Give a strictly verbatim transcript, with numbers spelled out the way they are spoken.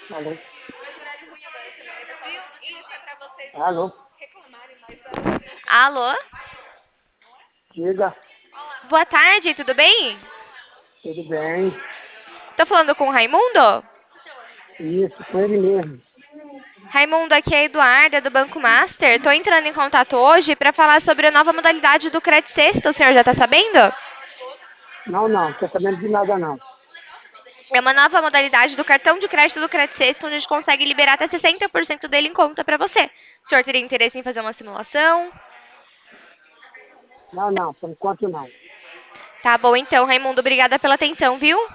Alô? Alô? Alô? Diga, Boa tarde, tudo bem? tudo bem? Tô falando com o Raimundo? Isso, foi ele mesmo. Raimundo, aqui é a Eduarda, do Banco Master. Tô entrando em contato hoje para falar sobre a nova modalidade do Credit Sexta. O senhor já tá sabendo? Não, não, não tô sabendo de nada não. É uma nova modalidade do cartão de crédito do Credit Sexta, onde a gente consegue liberar até sessenta por cento dele em conta para você. O senhor teria interesse em fazer uma simulação? Não, não, por enquanto não. Tá bom então, Raimundo. Obrigada pela atenção, viu?